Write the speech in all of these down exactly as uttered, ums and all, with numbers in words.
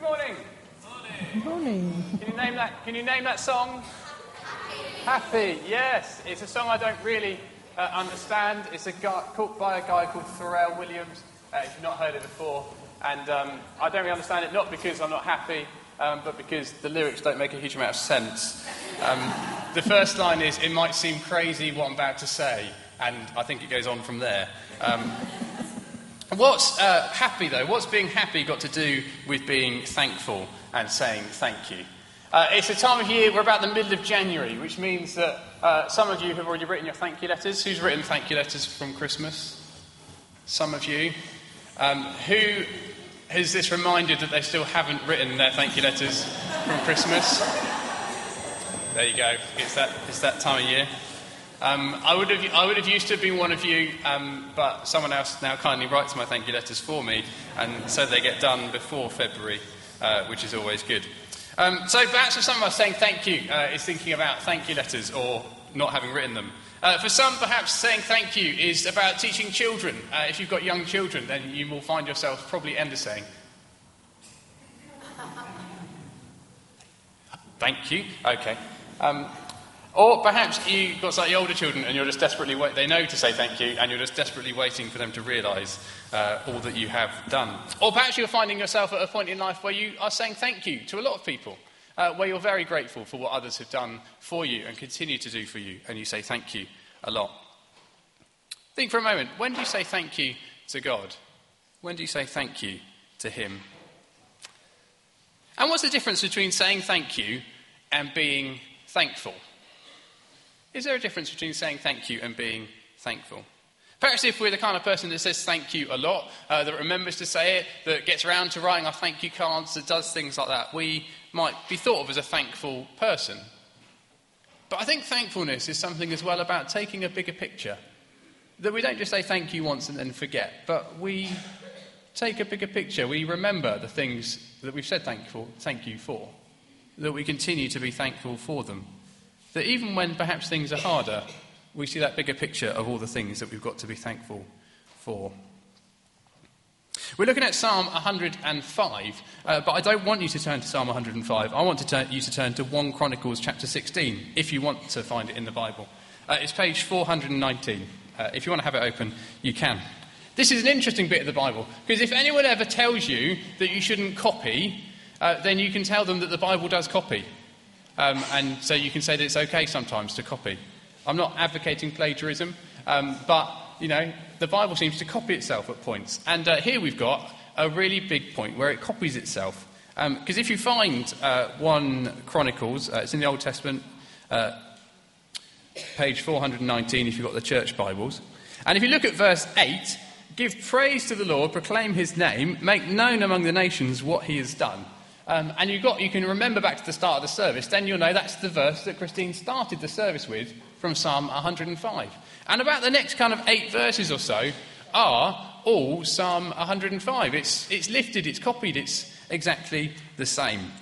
Good morning. Good morning. Can you name that? Can you name that song? Happy. Happy. Yes, it's a song I don't really uh, understand. It's a guy called by a guy called Pharrell Williams. Uh, if you've not heard it before, and um, I don't really understand it. Not because I'm not happy, um, but because the lyrics don't make a huge amount of sense. Um, the first line is, "It might seem crazy what I'm about to say," and I think it goes on from there. Um, What's uh, happy, though? What's being happy got to do with being thankful and saying thank you? Uh, it's a time of year, we're about the middle of January, which means that uh, some of you have already written your thank you letters. Who's written thank you letters from Christmas? Some of you. Um, who has this reminded that they still haven't written their thank you letters from Christmas? There you go. It's that, it's that time of year. Um, I would have I would have used to have been one of you, um, but someone else now kindly writes my thank you letters for me, and so they get done before February, uh, which is always good. Um, so perhaps for some of us, saying thank you uh, is thinking about thank you letters or not having written them. Uh, for some, perhaps saying thank you is about teaching children. Uh, if you've got young children, then you will find yourself probably end up saying thank you. Okay. Um, Or perhaps you've got slightly older children and you're just desperately wait. They know to say thank you and you're just desperately waiting for them to realise uh, all that you have done. Or perhaps you're finding yourself at a point in life where you are saying thank you to a lot of people, uh, where you're very grateful for what others have done for you and continue to do for you, and you say thank you a lot. Think for a moment, when do you say thank you to God? When do you say thank you to Him? And what's the difference between saying thank you and being thankful? Is there a difference between saying thank you and being thankful? Perhaps if we're the kind of person that says thank you a lot, uh, that remembers to say it, that gets around to writing our thank you cards, that does things like that, we might be thought of as a thankful person. But I think thankfulness is something as well about taking a bigger picture. That we don't just say thank you once and then forget, but we take a bigger picture. We remember the things that we've said thankful, thank you for. That we continue to be thankful for them. That even when perhaps things are harder, we see that bigger picture of all the things that we've got to be thankful for. We're looking at Psalm one hundred five, uh, but I don't want you to turn to Psalm one hundred five. I want to turn, you to turn to First Chronicles chapter sixteen, if you want to find it in the Bible. Uh, it's page four hundred nineteen. Uh, if you want to have it open, you can. This is an interesting bit of the Bible, because if anyone ever tells you that you shouldn't copy, uh, then you can tell them that the Bible does copy. Um, and so you can say that it's okay sometimes to copy. I'm not advocating plagiarism, um, but, you know, the Bible seems to copy itself at points. And uh, here we've got a really big point where it copies itself. Because um, if you find uh, First Chronicles, uh, it's in the Old Testament, uh, page four hundred nineteen if you've got the church Bibles. And if you look at verse eight, give praise to the Lord, proclaim his name, make known among the nations what he has done. Um, and you've got, you can remember back to the start of the service, then you'll know that's the verse that Christine started the service with from Psalm one hundred five. And about the next kind of eight verses or so are all Psalm one hundred five. It's, it's lifted, it's copied, it's exactly the same.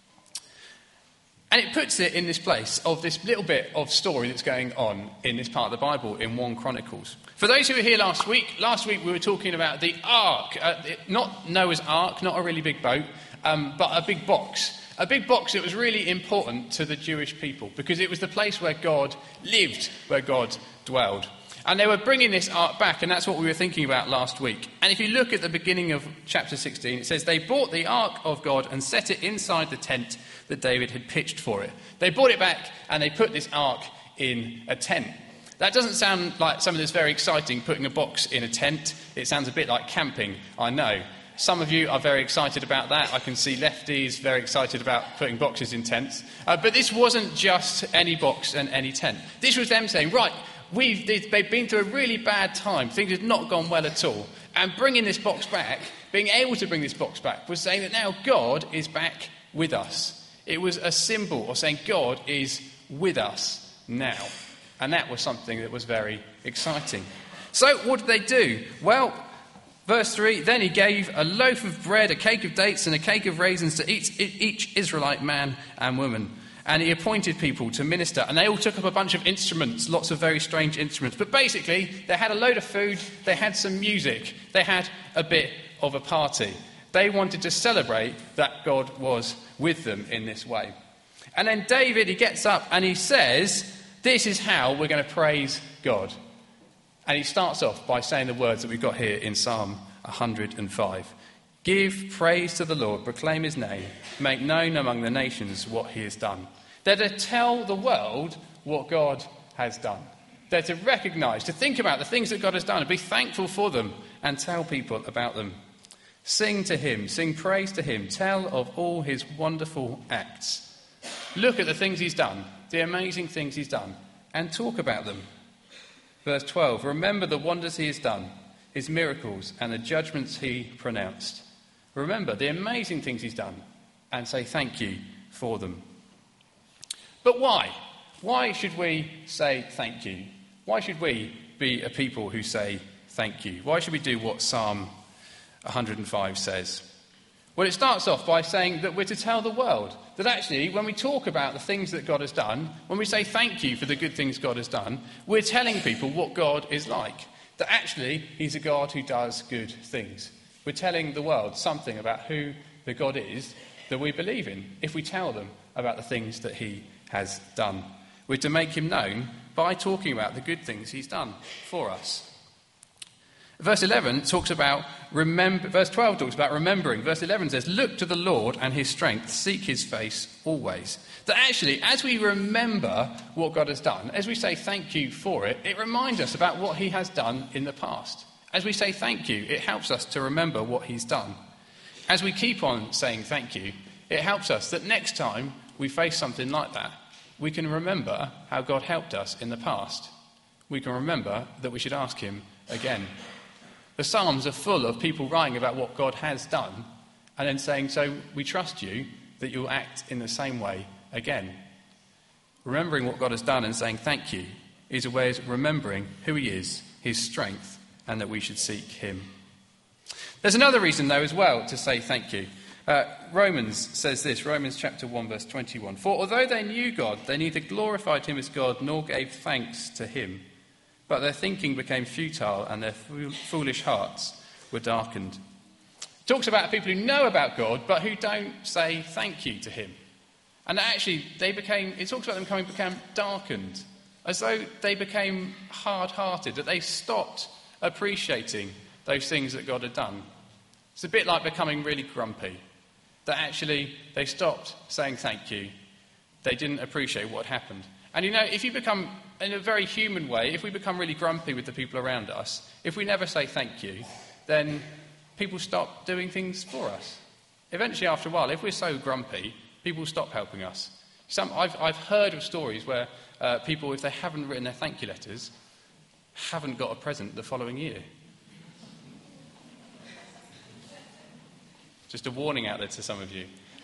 And it puts it in this place of this little bit of story that's going on in this part of the Bible in First Chronicles. For those who were here last week, last week we were talking about the Ark, uh, not Noah's Ark, not a really big boat, Um, but a big box. A big box that was really important to the Jewish people because it was the place where God lived, where God dwelled. And they were bringing this ark back, and that's what we were thinking about last week. And if you look at the beginning of chapter sixteen, it says, they brought the ark of God and set it inside the tent that David had pitched for it. They brought it back and they put this ark in a tent. That doesn't sound like something that's very exciting, putting a box in a tent. It sounds a bit like camping, I know. Some of you are very excited about that. I can see lefties very excited about putting boxes in tents. Uh, but this wasn't just any box and any tent. This was them saying, right, we've, they've been through a really bad time. Things have not gone well at all. And bringing this box back, being able to bring this box back, was saying that now God is back with us. It was a symbol of saying God is with us now. And that was something that was very exciting. So what did they do? Well, verse three, then he gave a loaf of bread, a cake of dates, and a cake of raisins to each, each Israelite man and woman. And he appointed people to minister. And they all took up a bunch of instruments, lots of very strange instruments. But basically, they had a load of food, they had some music, they had a bit of a party. They wanted to celebrate that God was with them in this way. And then David, he gets up and he says, this is how we're going to praise God. And he starts off by saying the words that we've got here in Psalm one hundred five. Give praise to the Lord, proclaim his name, make known among the nations what he has done. They're to tell the world what God has done. They're to recognise, to think about the things that God has done and be thankful for them and tell people about them. Sing to him, sing praise to him, tell of all his wonderful acts. Look at the things he's done, the amazing things he's done, and talk about them. Verse twelve, remember the wonders he has done, his miracles and the judgments he pronounced. Remember the amazing things he's done and say thank you for them. But why? Why should we say thank you? Why should we be a people who say thank you? Why should we do what Psalm one hundred five says? Well, it starts off by saying that we're to tell the world that actually when we talk about the things that God has done, when we say thank you for the good things God has done, we're telling people what God is like. That actually he's a God who does good things. We're telling the world something about who the God is that we believe in if we tell them about the things that he has done. We're to make him known by talking about the good things he's done for us. Verse eleven talks about remember. Verse twelve talks about remembering. Verse eleven says, look to the Lord and his strength, seek his face always. That actually, as we remember what God has done, as we say thank you for it, it reminds us about what he has done in the past. As we say thank you, it helps us to remember what he's done. As we keep on saying thank you, it helps us that next time we face something like that, we can remember how God helped us in the past. We can remember that we should ask him again. The Psalms are full of people writing about what God has done and then saying, so we trust you that you'll act in the same way again. Remembering what God has done and saying thank you is a way of remembering who he is, his strength, and that we should seek him. There's another reason, though, as well, to say thank you. Uh, Romans says this, Romans chapter one, verse twenty-one. For although they knew God, they neither glorified him as God nor gave thanks to him. But their thinking became futile and their foolish hearts were darkened. It talks about people who know about God but who don't say thank you to him. And actually, they became, it talks about them coming, became darkened, as though they became hard-hearted, that they stopped appreciating those things that God had done. It's a bit like becoming really grumpy, that actually they stopped saying thank you. They didn't appreciate what happened. And you know, if you become, in a very human way, if we become really grumpy with the people around us, if we never say thank you, then people stop doing things for us. Eventually, after a while, if we're so grumpy, people stop helping us. Some, I've, I've heard of stories where uh, people, if they haven't written their thank you letters, haven't got a present the following year. Just a warning out there to some of you.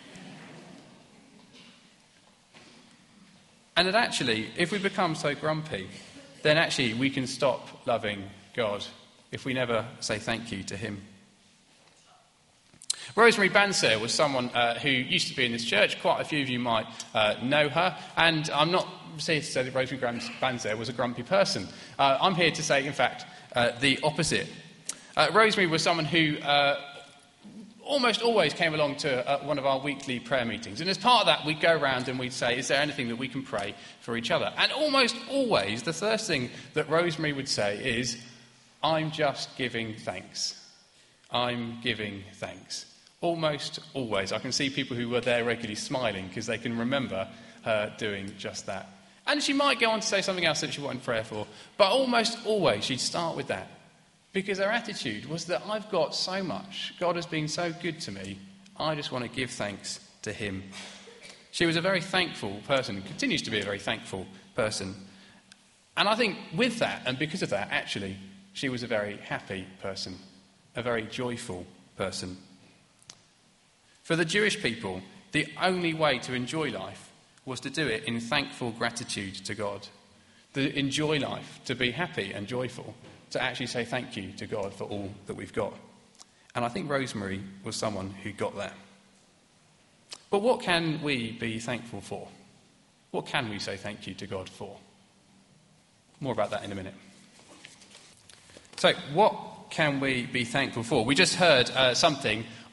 And that actually, if we become so grumpy, then actually we can stop loving God if we never say thank you to him. Rosemary Banser was someone uh, who used to be in this church. Quite a few of you might uh, know her. And I'm not here to say that Rosemary Banser was a grumpy person. Uh, I'm here to say, in fact, uh, the opposite. Uh, Rosemary was someone who uh, almost always came along to uh, one of our weekly prayer meetings. And as part of that, we'd go around and we'd say, is there anything that we can pray for each other? And almost always, the first thing that Rosemary would say is, I'm just giving thanks. I'm giving thanks. Almost always. I can see people who were there regularly smiling because they can remember her doing just that. And she might go on to say something else that she wanted prayer for, but almost always she'd start with that. Because her attitude was that I've got so much. God has been so good to me. I just want to give thanks to him. She was a very thankful person, continues to be a very thankful person. And I think with that, and because of that, actually, she was a very happy person, a very joyful person. For the Jewish people, the only way to enjoy life was to do it in thankful gratitude to God. To enjoy life, to be happy and joyful, to actually say thank you to God for all that we've got. And I think Rosemary was someone who got that. But what can we be thankful for? What can we say thank you to God for? More about that in a minute. So, what can we be thankful for? We just heard uh, something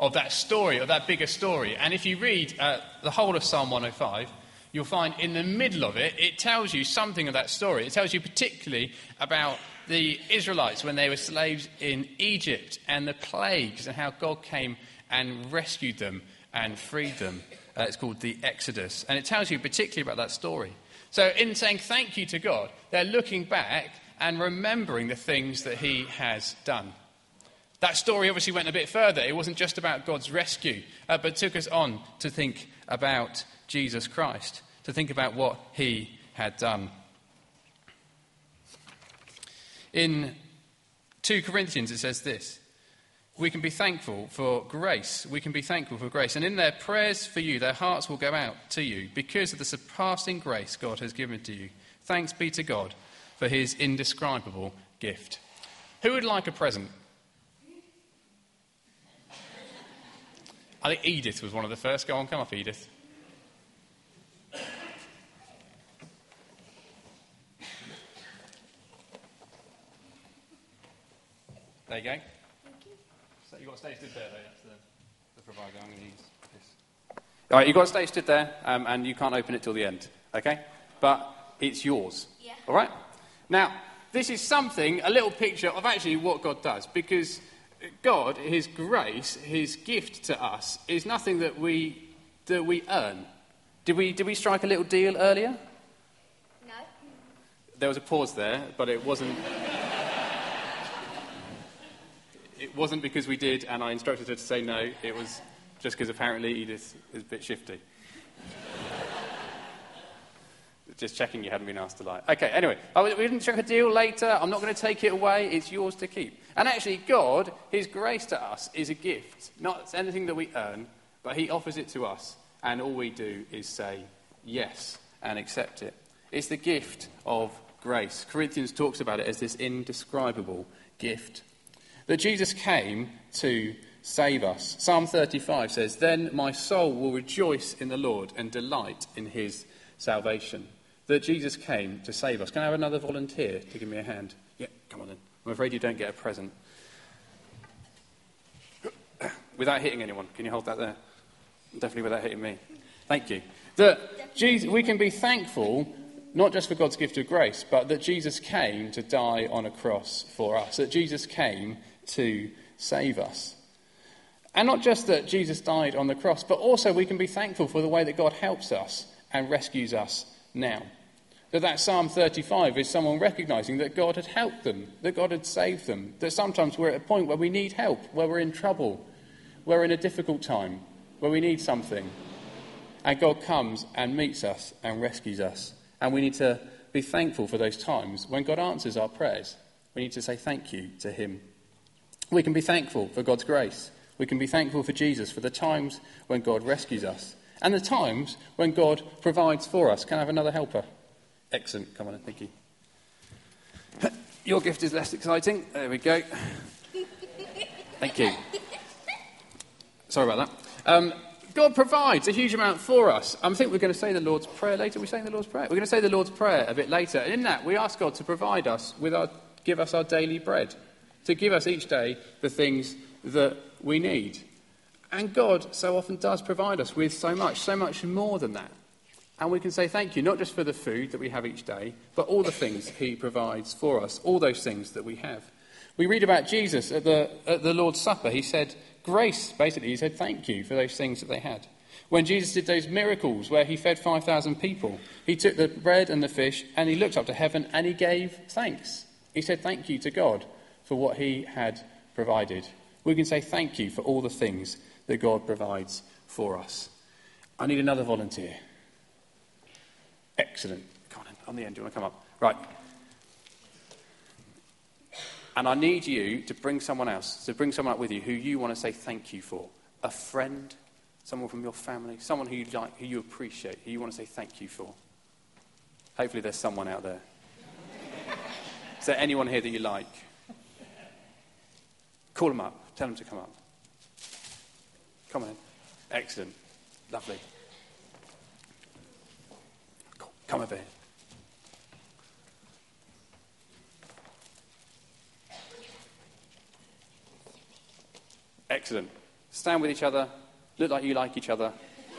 of that story, of that bigger story. And if you read uh, the whole of Psalm one oh five, you'll find in the middle of it, it tells you something of that story. It tells you particularly about the Israelites when they were slaves in Egypt and the plagues and how God came and rescued them and freed them. Uh, it's called the Exodus. And it tells you particularly about that story. So in saying thank you to God, they're looking back and remembering the things that he has done. That story obviously went a bit further. It wasn't just about God's rescue, uh, but took us on to think about Jesus Christ, to think about what he had done. In two Corinthians it says this: we can be thankful for grace. We can be thankful for grace. And in their prayers for you, their hearts will go out to you because of the surpassing grace God has given to you. Thanks be to God for his indescribable gift. Who would like a present? I think Edith was one of the first. Go on, come up, Edith. There you go. Thank you. So you've got to stay stood there, though. That's the, the provider. I'm going to use this. All right, you've got to stay stood there, um, and you can't open it till the end, okay? But it's yours. Yeah. All right? Now, this is something, a little picture of actually what God does, because God, his grace, his gift to us, is nothing that we that we earn. Did we did we strike a little deal earlier? No. There was a pause there, but it wasn't. It wasn't because we did, and I instructed her to say no. It was just because apparently Edith is a bit shifty. Just checking you hadn't been asked to lie. Okay, anyway, we didn't strike a deal later. I'm not going to take it away. It's yours to keep. And actually, God, his grace to us is a gift. Not anything that we earn, but he offers it to us. And all we do is say yes and accept it. It's the gift of grace. Corinthians talks about it as this indescribable gift. That Jesus came to save us. Psalm thirty-five says, "Then my soul will rejoice in the Lord and delight in his salvation." That Jesus came to save us. Can I have another volunteer to give me a hand? Yeah, come on then. I'm afraid you don't get a present. Without hitting anyone. Can you hold that there? Definitely without hitting me. Thank you. That Jesus, we can be thankful not just for God's gift of grace, but that Jesus came to die on a cross for us. That Jesus came to save us. And not just that Jesus died on the cross, but also we can be thankful for the way that God helps us and rescues us now. That that Psalm thirty-five is someone recognising that God had helped them, that God had saved them, that sometimes we're at a point where we need help, where we're in trouble, where we're in a difficult time, where we need something. And God comes and meets us and rescues us. And we need to be thankful for those times when God answers our prayers. We need to say thank you to him. We can be thankful for God's grace. We can be thankful for Jesus for the times when God rescues us. And the times when God provides for us. Can I have another helper? Excellent. Come on in. Thank you. Your gift is less exciting. There we go. Thank you. Sorry about that. Um, God provides a huge amount for us. I think we're going to say the Lord's Prayer later. Are we saying the Lord's Prayer? We're going to say the Lord's Prayer a bit later. And in that, we ask God to provide us with our, give us our daily bread. To give us each day the things that we need. And God so often does provide us with so much, so much more than that. And we can say thank you, not just for the food that we have each day, but all the things he provides for us, all those things that we have. We read about Jesus at the, at the Lord's Supper. He said grace, basically, he said thank you for those things that they had. When Jesus did those miracles where he fed five thousand people, he took the bread and the fish and he looked up to heaven and he gave thanks. He said thank you to God for what he had provided. We can say thank you for all the things that God provides for us. I need another volunteer. Excellent. Come on, in. On the end, do you want to come up? Right. And I need you to bring someone else, to bring someone up with you who you want to say thank you for. A friend, someone from your family, someone who you like, who you appreciate, who you want to say thank you for. Hopefully there's someone out there. Is there anyone here that you like? Call them up. Tell them to come up. Come on in. Excellent. Lovely. Cool. Come over here. Excellent. stand with each other, look like you like each other.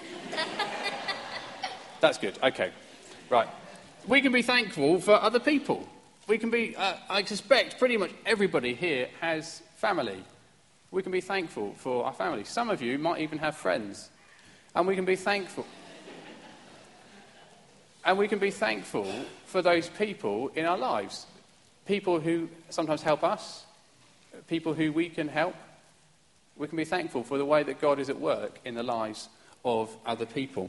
That's good, okay. Right. We can be thankful for other people. We can be, uh, I suspect pretty much everybody here has family. We can be thankful for our family. Some of you might even have friends. And we can be thankful. And we can be thankful for those people in our lives. People who sometimes help us. People who we can help. We can be thankful for the way that God is at work in the lives of other people.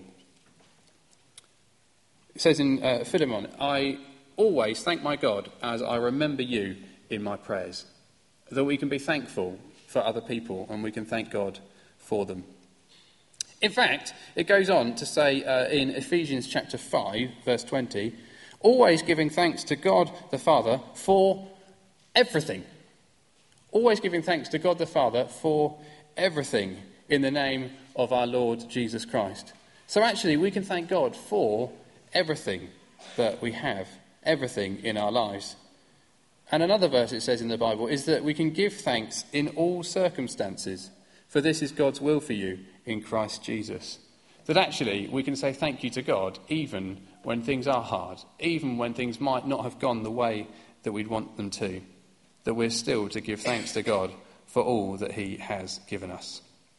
It says in uh, Philemon, I always thank my God as I remember you in my prayers. That we can be thankful for other people and we can thank God for them. In fact, it goes on to say uh, in Ephesians chapter five, verse twenty, always giving thanks to God the Father for everything. Always giving thanks to God the Father for everything in the name of our Lord Jesus Christ. So actually, we can thank God for everything that we have, everything in our lives. And another verse it says in the Bible is that we can give thanks in all circumstances, for this is God's will for you in Christ Jesus. That actually we can say thank you to God even when things are hard, even when things might not have gone the way that we'd want them to, that we're still to give thanks to God for all that he has given us.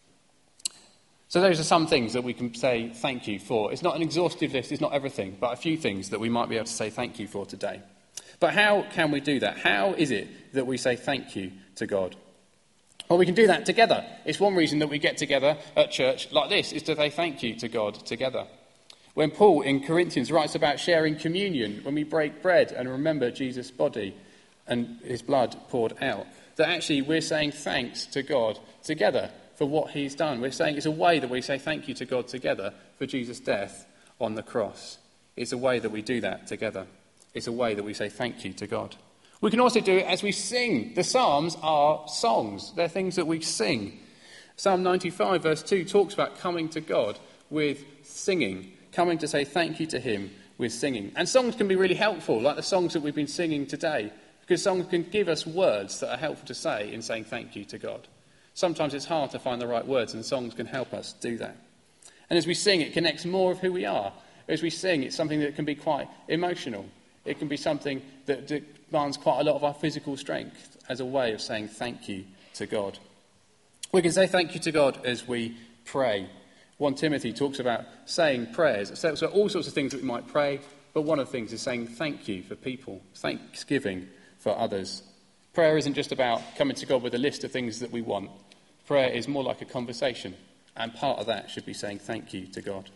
So those are some things that we can say thank you for. It's not an exhaustive list, it's not everything, but a few things that we might be able to say thank you for today. But how can we do that? How is it that we say thank you to God? Well, we can do that together. It's one reason that we get together at church like this, is to say thank you to God together. When Paul in Corinthians writes about sharing communion, when we break bread and remember Jesus' body and his blood poured out, that actually we're saying thanks to God together for what he's done. We're saying it's a way that we say thank you to God together for Jesus' death on the cross. It's a way that we do that together. It's a way that we say thank you to God. We can also do it as we sing. The Psalms are songs. They're things that we sing. Psalm ninety-five verse two talks about coming to God with singing, coming to say thank you to him with singing. And songs can be really helpful, like the songs that we've been singing today, because songs can give us words that are helpful to say in saying thank you to God. Sometimes it's hard to find the right words, and songs can help us do that. And as we sing, it connects more of who we are. As we sing, it's something that can be quite emotional. It can be something that demands quite a lot of our physical strength as a way of saying thank you to God. We can say thank you to God as we pray. First Timothy talks about saying prayers. So, so all sorts of things that we might pray, but one of the things is saying thank you for people, thanksgiving for others. Prayer isn't just about coming to God with a list of things that we want. Prayer is more like a conversation, and part of that should be saying thank you to God.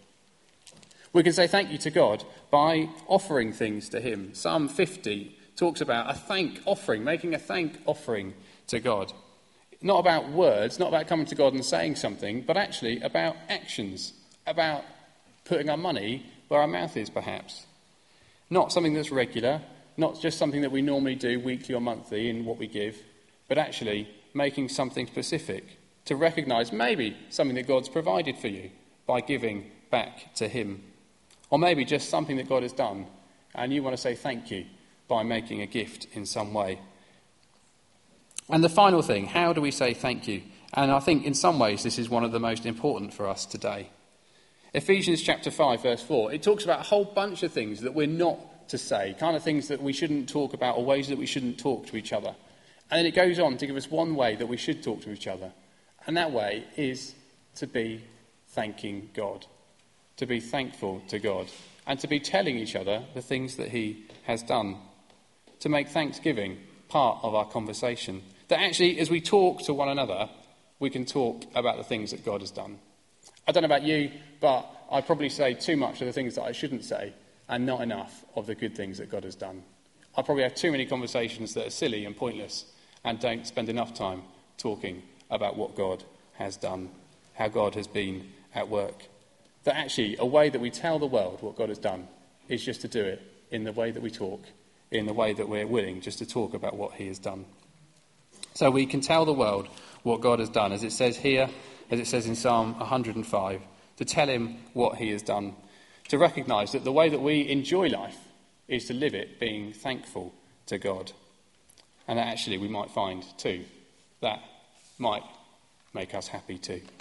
We can say thank you to God by offering things to him. Psalm fifty talks about a thank offering, making a thank offering to God. Not about words, not about coming to God and saying something, but actually about actions, about putting our money where our mouth is, perhaps. Not something that's regular, not just something that we normally do weekly or monthly in what we give, but actually making something specific to recognise maybe something that God's provided for you by giving back to him. Or maybe just something that God has done and you want to say thank you by making a gift in some way. And the final thing, how do we say thank you? And I think in some ways this is one of the most important for us today. Ephesians chapter five verse four, it talks about a whole bunch of things that we're not to say, kind of things that we shouldn't talk about or ways that we shouldn't talk to each other. And then it goes on to give us one way that we should talk to each other. And that way is to be thanking God, to be thankful to God, and to be telling each other the things that he has done, to make thanksgiving part of our conversation. That actually, as we talk to one another, we can talk about the things that God has done. I don't know about you, but I probably say too much of the things that I shouldn't say, and not enough of the good things that God has done. I probably have too many conversations that are silly and pointless, and don't spend enough time talking about what God has done, how God has been at work. That actually, a way that we tell the world what God has done is just to do it in the way that we talk, in the way that we're willing just to talk about what he has done. So we can tell the world what God has done, as it says here, as it says in Psalm one hundred five, to tell him what he has done, to recognise that the way that we enjoy life is to live it being thankful to God. And that actually we might find too, that might make us happy too.